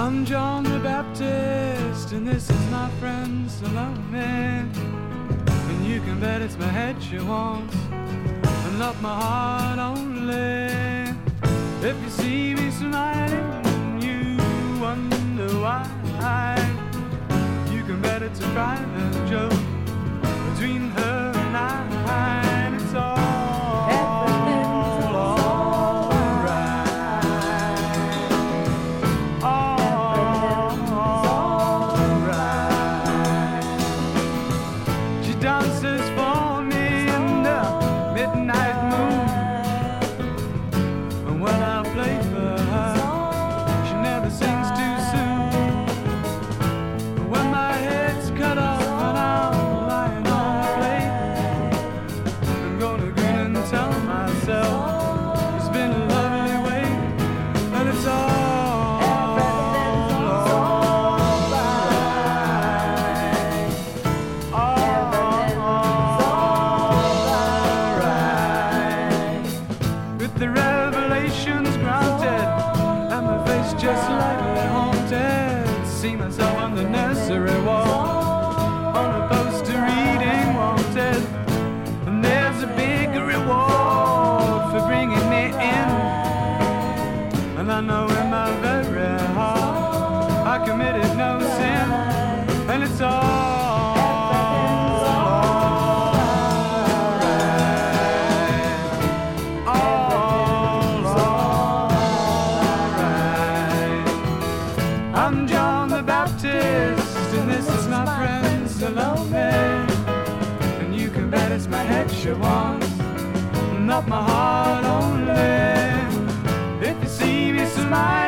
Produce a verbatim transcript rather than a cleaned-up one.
I'm John the Baptist, and this is my friend Salome. And you can bet it's my head she wants, and not my heart only. If you see me smiling, you wonder why. You can bet it's a private joke between her and I. And it's all dances for me in the midnight moon, and when I play for her, she never sings too soon. But when my head's cut off and I'm lying on the plate, I'm gonna grin and tell myself it's been a lovely wait, and it's all the revelations granted, and my face just slightly haunted. See myself on the nursery wall, on a poster reading wanted, and there's a big reward for bringing me in. And I know in my very heart I committed no sin, and it's all I'm John the Baptist, and this is my friend Salome. And you can bet it's my head she wants, not my heart only. If you see me smile